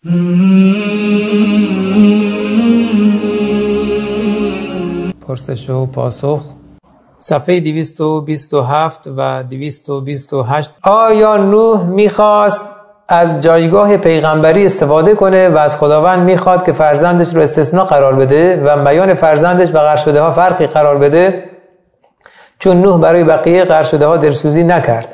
پرسش و پاسخ صفحه 227 و 228. آیا نوح میخواست از جایگاه پیغمبری استفاده کنه و از خداوند میخواد که فرزندش رو استثناء قرار بده و میان فرزندش و غرق شده ها فرقی قرار بده؟ چون نوح برای بقیه غرق شده ها دلسوزی نکرد.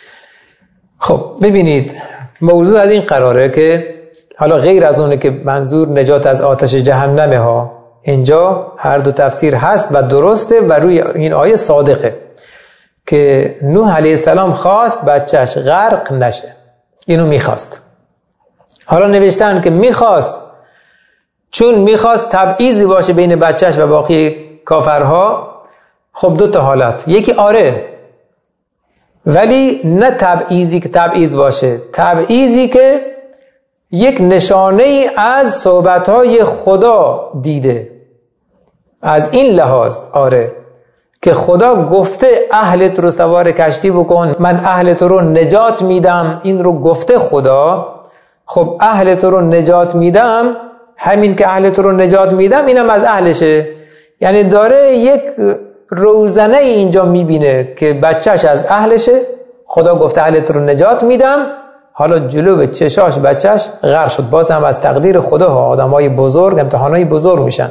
خب ببینید، موضوع از این قراره که حالا غیر از اونه که منظور نجات از آتش جهنمه ها، اینجا هر دو تفسیر هست و درسته و روی این آیه صادقه که نوح علیه السلام خواست بچهش غرق نشه، اینو میخواست. حالا نوشتن که میخواست چون میخواست تبعیضی باشه بین بچهش و باقی کافرها. خب دو تا حالت، یکی آره، ولی نه تبعیضی که تبعیض باشه، تبعیضی که یک نشانه ای از صحبتهای خدا دیده. از این لحاظ آره که خدا گفته اهلت رو سوار کشتی بکن، من اهلت رو نجات میدم، این رو گفته خدا. خب اهلت رو نجات میدم، همین که اهلت رو نجات میدم اینم از اهلشه، یعنی داره یک روزنه اینجا میبینه که بچهش از اهلشه. خدا گفته اهلت رو نجات میدم، حالا جلو چشاش بچهش غرق شد. باز هم از تقدیر خدا ها، آدمای بزرگ امتحانای بزرگ میشن.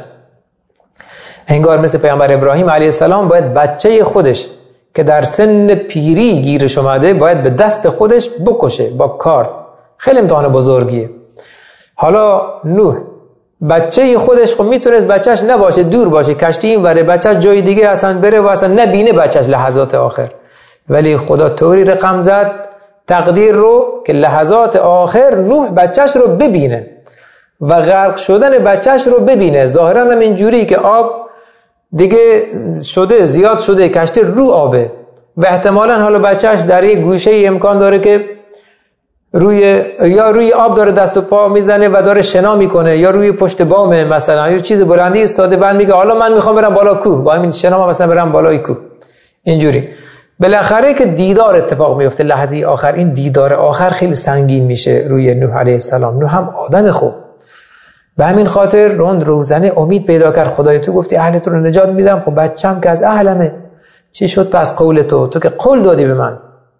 انگار مثل پیامبر ابراهیم علیه السلام باید بچه خودش که در سن پیری گیرش اومده باید به دست خودش بکشه با کارت. خیلی امتحان بزرگیه. حالا نوح بچه خودش خب میتونست بچهش نباشه، دور باشه، کشتی این وره، بچهش جای دیگه اصلا بره و اصلا نبینه بچهش لحظات آخر. ولی خدا طوری رقم زد تقدیر رو که لحظات آخر نوح بچهش رو ببینه و غرق شدن بچهش رو ببینه. ظاهرا هم اینجوری که آب دیگه شده، زیاد شده، کشتی رو آبه و احتمالاً حالا بچهش در یک گوشه امکان داره که روی آب داره دست و پا میزنه و داره شنا میکنه، یا روی پشت بامه مثلا، یه چیز بلندی استاده، بعد میگه حالا من میخوام برم بالا کوه، با همین شنا مثلا برم بالای کوه. اینجوری بالاخره که دیدار اتفاق میفته لحظه آخر. این دیدار آخر خیلی سنگین میشه روی نوح علیه السلام. نوح هم آدم خوب، به همین خاطر روزنه امید پیدا کرد. خدای تو گفتی اهلت رو نجات میدم، خب بچم که از اهلمه، چی شد پس قول تو که قول دادی به من،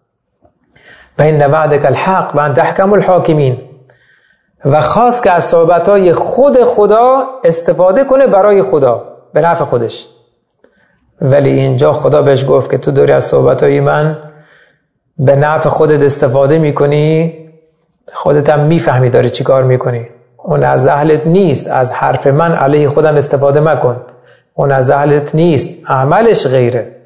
بین وعدک الحق و انت احکم الحاکمین، و خواست که از صحبتهای خود خدا استفاده کنه برای خدا به نفع خودش. ولی اینجا خدا بهش گفت که تو داری از صحبتهای من به نفع خودت استفاده میکنی، خودت هم میفهمی داری چی کار میکنی. اون از اهلت نیست، از حرف من علیه خودم استفاده مکن، اون از اهلت نیست، عملش غیره.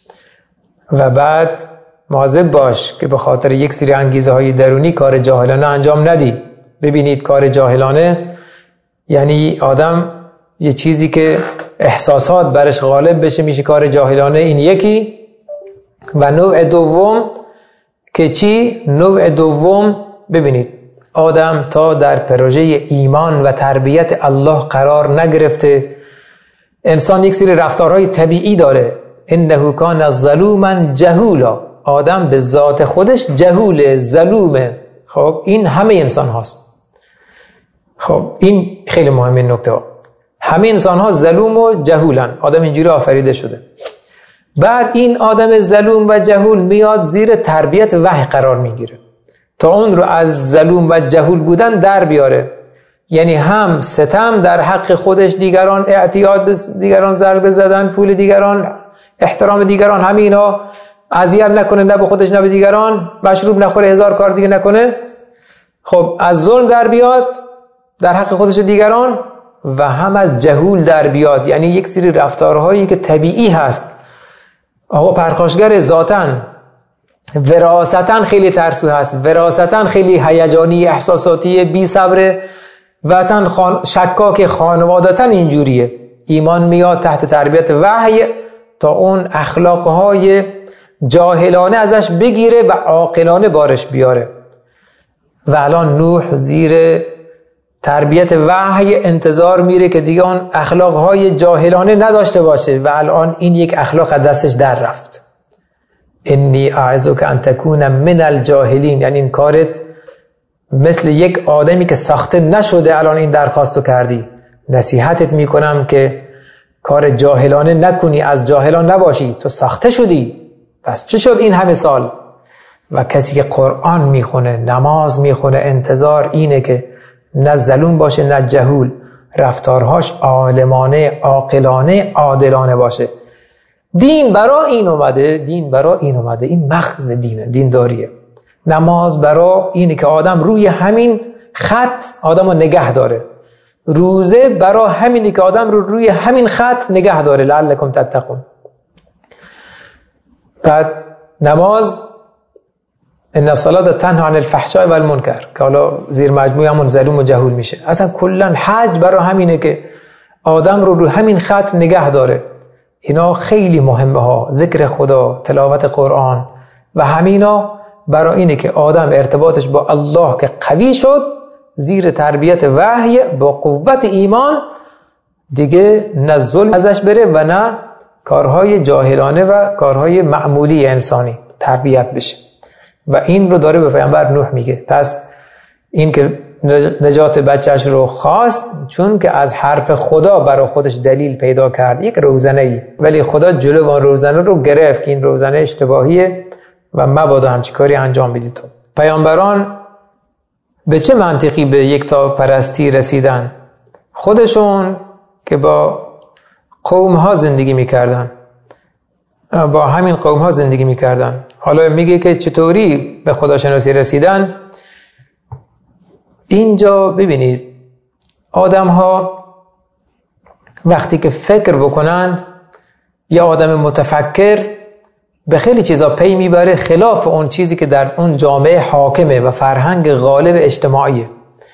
و بعد مواظب باش که به خاطر یک سری انگیزه های درونی کار جاهلانه انجام ندی. ببینید کار جاهلانه یعنی آدم یه چیزی که احساسات برش غالب بشه میشه کار جاهلانه، این یکی. و نوع دوم که چی؟ نوع دوم ببینید آدم تا در پروژه ایمان و تربیت الله قرار نگرفته، انسان یک سری رفتارهای طبیعی داره. انه کان ظلوما جهولا، آدم به ذات خودش جهوله، ظلومه. خب این همه انسان هاست. خب این خیلی مهمه نکته ها. همه انسان ها ظلوم و جهولن، آدم اینجوری آفریده شده. بعد این آدم ظلوم و جهول میاد زیر تربیت وحی قرار میگیره تا اون رو از ظلوم و جهول بودن در بیاره. یعنی هم ستم در حق خودش، دیگران اعتیاد به دیگران، ضربه زدن، پول دیگران، احترام دیگران، همه اینا، اذیت نکنه نه به خودش نه به دیگران، مشروب نخوره، هزار کار دیگه نکنه. خب از ظلم در بیاد در حق خودش و دیگران، و هم از جهول در بیاد، یعنی یک سری رفتارهایی که طبیعی هست. آقا پرخاشگر ذاتن، وراثتاً خیلی ترسو هست، وراثتاً خیلی هیجانی، احساساتی، بی صبره، و اصلا شکاک، خانوادتاً اینجوریه. ایمان میاد تحت تربیت وحی تا اون اخلاقهای جاهلانه ازش بگیره و عاقلانه بارش بیاره. و الان نوح زیر تربیت وحی انتظار میره که دیگه اون اخلاقهای جاهلانه نداشته باشه، و الان این یک اخلاق از دستش در رفت. انی اعظک ان تکون من الجاهلین، یعنی این کارت مثل یک آدمی که ساخته نشده الان این درخواستو کردی، نصیحتت میکنم که کار جاهلانه نکنی، از جاهلان نباشی، تو ساخته شدی، پس چه شد این همه سال؟ و کسی که قرآن میخونه، نماز میخونه، انتظار اینه که نه ظلوم باشه نه جهول، رفتارهاش عالمانه، عاقلانه، عادلانه باشه. دین برای این اومده، دین برای این اومده، این مغز دینه، دینداریه. نماز برای اینه که آدم روی همین خط آدمو نگه داره، روزه برای همینه که آدم رو روی همین خط نگه داره، لعلکم تتقون. بعد نماز ان الصلاة تنهی عن الفحشاء والمنکر که حالا زیر مجموعه همون ظلوم و جهول میشه. اصلا کلا حج برای همینه که آدم رو همین خط نگه داره. اینا خیلی مهمه ها، ذکر خدا، تلاوت قرآن و همینا برای اینه که آدم ارتباطش با الله که قوی شد، زیر تربیت وحی با قوت ایمان، دیگه نه ظلم ازش بره و نه کارهای جاهلانه و کارهای معمولی انسانی تربیت بشه. و این رو داره به پیامبر نوح میگه. پس این که نجات بچهش رو خواست چون که از حرف خدا برای خودش دلیل پیدا کرد، یک روزنه‌ای، ولی خدا جلو اون روزنه رو گرفت که این روزنه اشتباهیه و مبادا همچین کاری انجام بدید. تو پیامبران به چه منطقی به یک تا پرستی رسیدن؟ خودشون که با قوم ها زندگی میکردن، با همین قوم ها زندگی میکردن. حالا میگه که چطوری به خداشناسی رسیدن. اینجا ببینید آدم ها وقتی که فکر بکنند، یا آدم متفکر به خیلی چیزا پی میبره خلاف اون چیزی که در اون جامعه حاکمه و فرهنگ غالب اجتماعیه.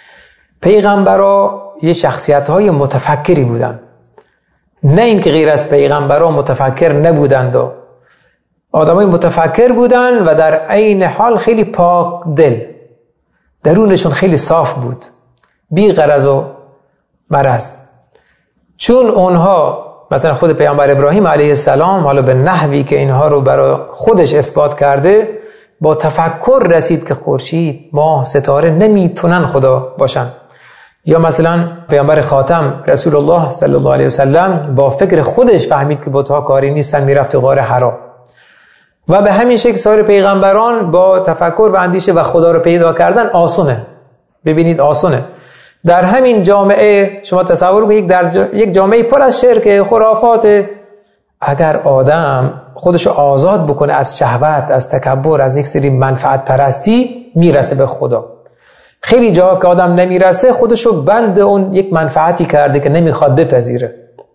پیغمبرا یه شخصیت های متفکری بودن، نه اینکه غیر از پیغمبرا متفکر نبودند، آدمای متفکر بودن و در عین حال خیلی پاک دل، درونشون خیلی صاف بود، بی غرض و مرض. چون اونها مثلا خود پیامبر ابراهیم علیه السلام حالا به نحوی که اینها رو برای خودش اثبات کرده، با تفکر رسید که خورشید، ماه، ستاره نمیتونن خدا باشن. یا مثلا پیامبر خاتم رسول الله صلی الله علیه وسلم با فکر خودش فهمید که بت‌ها کاری نیستن، میرفت غار حرا. و به همین شکل سایر پیغمبران با تفکر و اندیشه و خدا رو پیدا کردن آسونه. ببینید آسونه. در همین جامعه شما تصور کنید یک جامعه پر از شرک، خرافات، اگر آدم خودشو آزاد بکنه از شهوت، از تکبر، از یک سری منفعت پرستی، میرسه به خدا. خیلی جاها که آدم نمیرسه خودشو بند اون یک منفعتی کرده که نمیخواد بپذیره.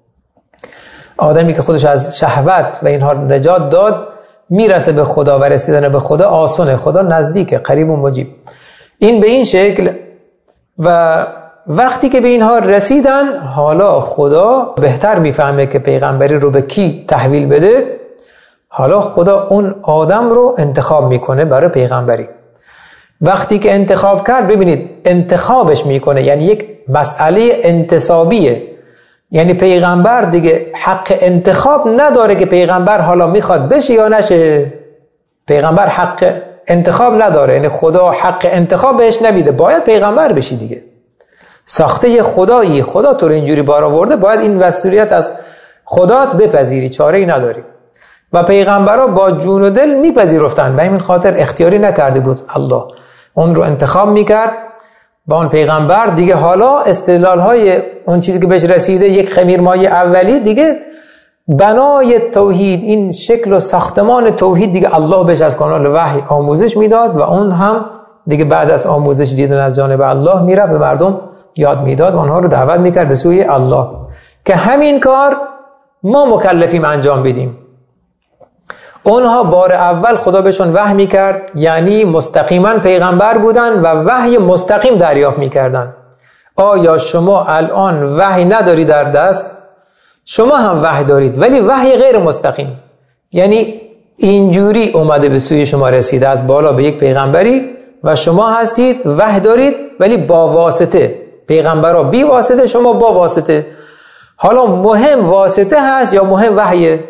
آدمی که خودش از شهوت و اینها نجات داد میرسه به خدا و رسیدن به خدا آسونه. خدا نزدیکه، قریب و مجیب. این به این شکل. و وقتی که به اینها رسیدن، حالا خدا بهتر میفهمه که پیغمبری رو به کی تحویل بده. حالا خدا اون آدم رو انتخاب میکنه برای پیغمبری. وقتی که انتخاب کرد، ببینید انتخابش میکنه، یعنی یک مسئله انتصابیه. یعنی پیغمبر دیگه حق انتخاب نداره که پیغمبر حالا میخواد بشه یا نشه. پیغمبر حق انتخاب نداره، یعنی خدا حق انتخاب بهش نمیده، باید پیغمبر بشی دیگه. ساخته خدایی، خدا تو رو اینجوری بار آورده، باید این مسئولیت از خدات بپذیری، چاره ای نداری. و پیغمبرها با جون و دل میپذیرفتن، به همین خاطر اختیاری نکرده بود الله، اون رو انتخاب میکرد با اون پیغمبر. دیگه حالا استدلال های اون چیزی که بهش رسیده، یک خمیرمایه اولی، دیگه بنای توحید، این شکل و ساختمان توحید دیگه الله بهش از کانال وحی آموزش میداد و اون هم دیگه بعد از آموزش دیدن از جانب الله میره به مردم یاد میداد و اونها رو دعوت میکرد به سوی الله، که همین کار ما مکلفیم انجام بدیم. اونها بار اول خدا بهشون وحی میکرد، یعنی مستقیما پیغمبر بودن و وحی مستقیم دریافت میکردن. آیا شما الان وحی نداری در دست؟ شما هم وحی دارید، ولی وحی غیر مستقیم، یعنی اینجوری اومده به سوی شما رسیده از بالا به یک پیغمبری و شما هستید وحی دارید، ولی با واسطه. پیغمبرها بی واسطه، شما با واسطه. حالا مهم واسطه هست یا مهم وحیه؟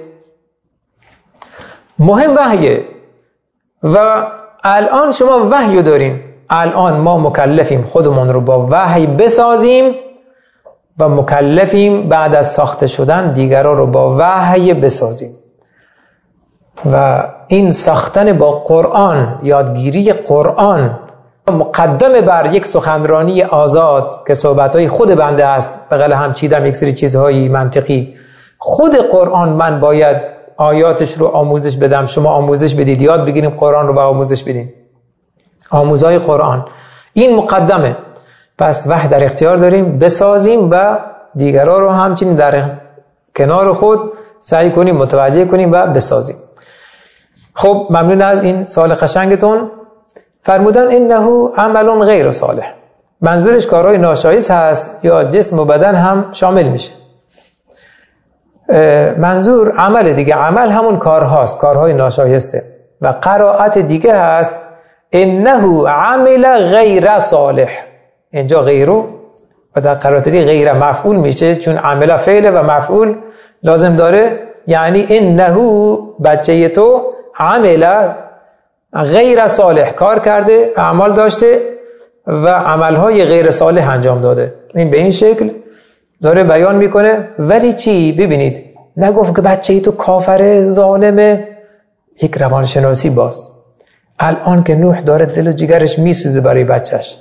مهم وحیه. و الان شما وحی دارین، الان ما مکلفیم خودمون رو با وحی بسازیم و مکلفیم بعد از ساخته شدن دیگران رو با وحی بسازیم. و این ساختن با قرآن، یادگیری قرآن مقدم بر یک سخنرانی آزاد که صحبتهای خود بنده است، بغل هم چیدم یک سری چیزهای منطقی. خود قرآن من باید آیاتش رو آموزش بدم، شما آموزش بدید، یاد بگیریم قرآن رو با آموزش بدیم، آموزهای قرآن. این مقدمه. پس وحی در اختیار داریم بسازیم و دیگران رو همچنین در کنار خود سعی کنیم متوجه کنیم و بسازیم. خب ممنون از این سوال قشنگتون. فرمودن انه عمل غیر صالح، منظورش کارهای ناشایست هست یا جسم و بدن هم شامل میشه؟ منظور عمل دیگه، عمل همون کارهاست، کارهای ناشایسته. و قرائت دیگه هست انه عمل غیر صالح، اینجا غیرو و در قرائت دیگه غیر مفعول میشه، چون عمل فعل و مفعول لازم داره. یعنی انه بچه تو عمل غیر صالح، کار کرده، اعمال داشته و عملهای غیر صالح انجام داده. این به این شکل داره بیان میکنه. ولی چی؟ ببینید نگفت که بچه تو کافر ظالمه، یک روانشناسی باز. الان که نوح داره دل و جگرش میسوزه برای بچهش،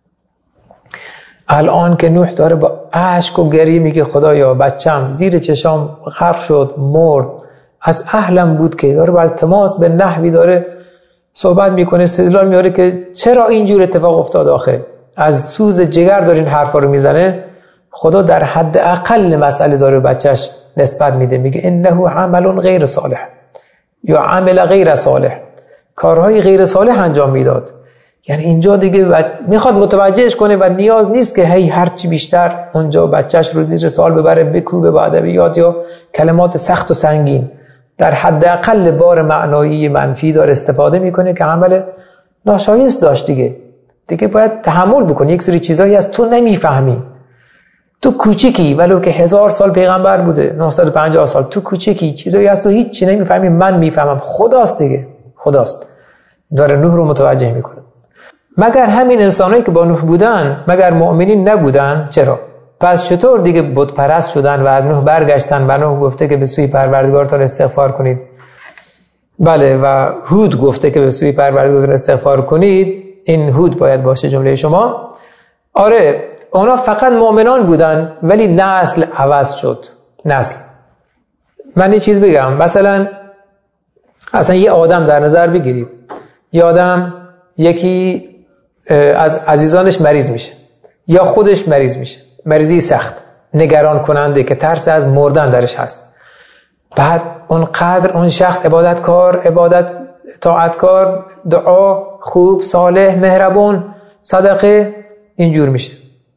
الان که نوح داره با اشک و گریه میگه خدایا بچم زیر چشام غرق شد، مرد، از اهلم بود، که داره بر التماس به نحوی داره صحبت میکنه، استدلال میاره که چرا اینجور اتفاق افتاد. آخه از سوز جگر داره این حرفا رو میزنه. خدا در حد اقل مسئله داره بچهش نسبت میده، میگه انه عمل غیر صالح یا عمل غیر صالح، کارهای غیر صالح انجام میداد. یعنی اینجا دیگه میخواد متوجهش کنه و نیاز نیست که هی هرچی بیشتر اونجا بچهش رو زیر سوال ببره، بکوبه با ادبیات یا کلمات سخت و سنگین. در حد اقل بار معنایی منفی داره استفاده میکنه که عمل ناشایست داشت. دیگه باید تحمل بکنی. یک سری چیزایی از تو نمیفهمی، تو کوچیکی، ولو که 1000 سال پیغمبر بوده، 950 سال، تو کوچیکی، چیزایی از تو هیچ چی نمیفهمی، من میفهمم. خداست دیگه، خداست داره نوح رو متوجه میکنه. مگر همین انسانایی که با نوح بودن مگر مؤمنین نبودن؟ چرا؟ پس چطور دیگه بت پرست شدن و از نوح برگشتن و نوح گفته که به سوی پروردگارتان استغفار کنید؟ بله، و هود گفته که به سوی پروردگارتان استغفار کنید. این هود باید باشه جمله شما. آره، اونا فقط مؤمنان بودن ولی نسل عوض شد. نسل. من یه چیز بگم، مثلا اصلا یه آدم در نظر بگیرید، یه آدم یکی از عزیزانش مریض میشه یا خودش مریض میشه، مریضی سخت نگران کننده که ترس از مردن درش هست. بعد اونقدر اون شخص عبادت طاعتکار، دعا خوب، صالح، مهربون، صدقه، اینجور میشه.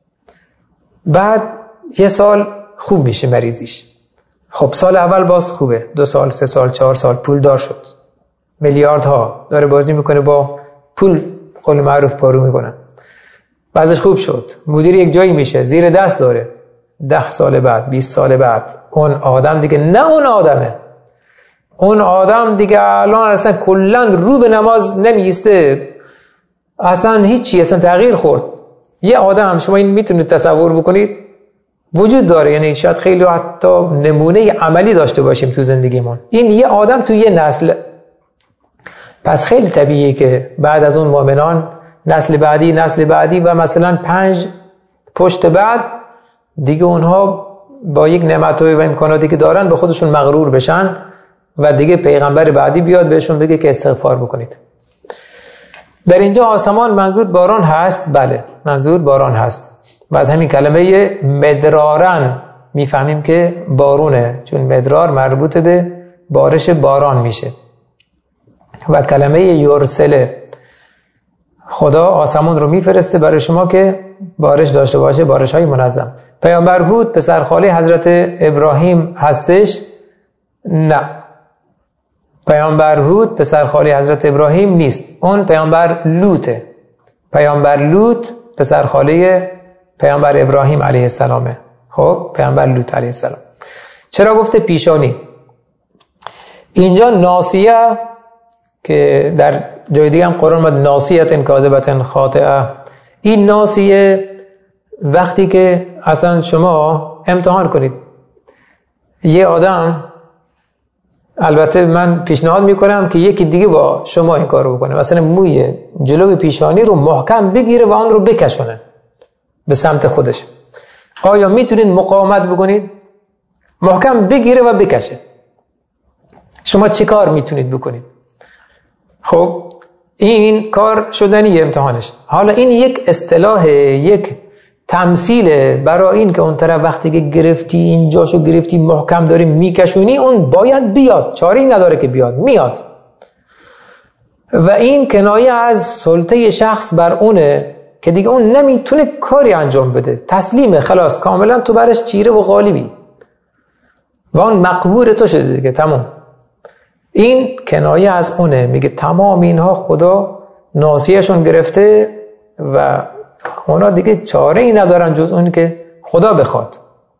بعد یه سال خوب میشه مریضیش. خب سال اول باز خوبه، 2 سال، 3 سال، 4 سال پولدار شد، میلیاردها داره بازی میکنه با پول، قول معروف پارو میکنن. بعضش خوب شد، مدیر یک جایی میشه، زیر دست داره. 10 سال بعد، 20 سال بعد اون آدم دیگه نه اون آدمه. اون آدم دیگه الان اصلا کلن رو به نماز نمیسته، اصلا هیچی، اصلا تغییر خورد. یه آدم، شما این میتونید تصور بکنید، وجود داره، یعنی شاید خیلی حتی نمونه عملی داشته باشیم تو زندگیمون. این یه آدم تو یه نسل. پس خیلی طبیعیه که بعد از اون مؤمنان نسل بعدی و مثلا 5 پشت بعد دیگه اونها با یک نعمت‌های و امکاناتی که دارن به خودشون مغرور بشن و دیگه پیغمبر بعدی بیاد بهشون بگه که استغفار بکنید. در اینجا آسمان منظور باران هست؟ بله، منظور باران هست. و از همین کلمه مدرارن میفهمیم که بارونه، چون مدرار مربوط به بارش باران میشه. و کلمه یرسله، خدا آسمان رو میفرسته برای شما که بارش داشته باشه، بارش های منظم. پیامبر هود پسرخاله حضرت ابراهیم هستش؟ نه، پیامبر هود پسرخاله حضرت ابراهیم نیست، اون پیامبر لوطه. پیامبر لوط پسرخاله پیامبر ابراهیم علیه السلامه. خب پیامبر لوط علیه السلام. چرا گفته پیشانی؟ اینجا ناسیه که در جای دیگه هم قرآن مد ناسیه کاذبه خاطئه. این ناسیه وقتی که اصلا شما امتحان کنید یه آدم، البته من پیشنهاد میکنم که یکی دیگه با شما این کارو بکنه، مثلا موی جلوی پیشانی رو محکم بگیره و آن رو بکشونه به سمت خودش. آیا میتونید مقاومت بکنید؟ محکم بگیره و بکشه. شما چه کار میتونید بکنید؟ خب این کار شدنی امتحانش. حالا این یک اصطلاح، یک تمثیل برای این که اون طرف وقتی که گرفتی اینجاشو گرفتی محکم داری میکشونی، اون باید بیاد، چاری نداره که بیاد، میاد. و این کنایه از سلطه شخص بر اونه که دیگه اون نمیتونه کاری انجام بده، تسلیمه، خلاص کاملا تو برش چیره و غالبی و اون مقهور تو شده دیگه، تمام. این کنایه از اونه، میگه تمام اینها خدا ناصیهشون گرفته و اونا دیگه چاره ای ندارن جز اون که خدا بخواد.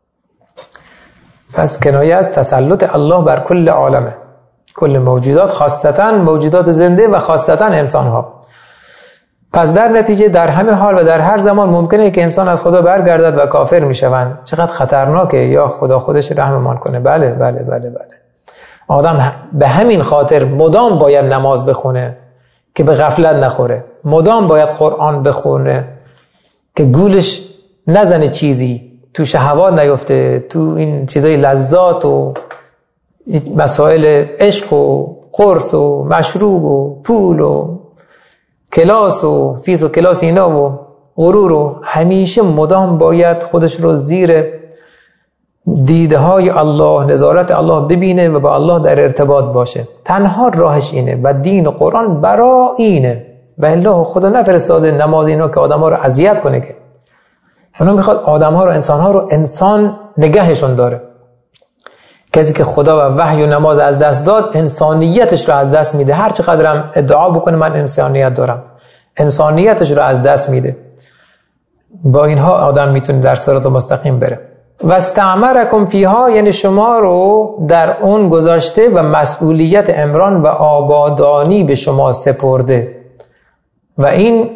پس کنایه از تسلط الله بر کل عالمه، کل موجودات، خاصتا موجودات زنده و خاصتا انسان ها. پس در نتیجه در همه حال و در هر زمان ممکنه که انسان از خدا برگردد و کافر میشوند. چقدر خطرناکه، یا خدا خودش رحممان کنه. بله بله بله بله. آدم به همین خاطر مدام باید نماز بخونه که به غفلت نخوره، مدام باید قرآن بخونه که گولش نزنه، چیزی تو شهوات نیفته، تو این چیزای لذات و مسائل عشق و قرص و مشروب و پول و کلاس و فیس و کلاس اینا و غرور و همیشه مدام باید خودش رو زیر دیده های الله، نظارت الله ببینه و با الله در ارتباط باشه. تنها راهش اینه و دین و قرآن برای اینه. و الله خدا نفرستاده نماز اینا که آدم ها رو اذیت کنه، که اونا میخواد آدم ها رو، انسان ها رو انسان نگهشون داره. کسی که خدا و وحی و نماز از دست داد انسانیتش رو از دست میده. هر چقدرم ادعا بکنه من انسانیت دارم، انسانیتش رو از دست میده. با اینها آدم میتونه در صراط مستقیم بره. و استعمرکم فیها، یعنی شما رو در اون گذاشته و مسئولیت عمران و آبادانی به شما سپرده. و این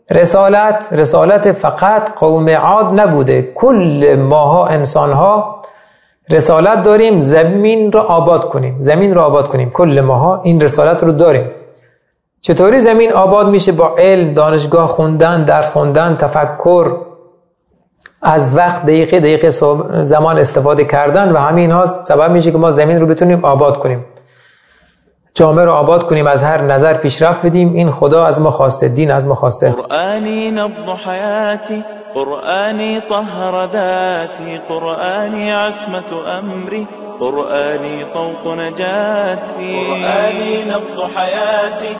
رسالت فقط قوم عاد نبوده، کل ماها انسانها رسالت داریم زمین رو آباد کنیم. کل ماها این رسالت رو داریم. چطوری زمین آباد میشه؟ با علم، دانشگاه خوندن، درس خوندن، تفکر، از وقت دقیقه زمان استفاده کردن و همین ها سبب میشه که ما زمین رو بتونیم آباد کنیم، جامعه رو آباد کنیم، از هر نظر پیشرفت بدیم. این خدا از ما خواسته، دین از ما خواسته. قرآنی نبض حیاتی، قرآنی طهر ذاتی، قرآنی عصمت امری، قرآنی طوق نجاتی، قرآنی نبض حیاتی.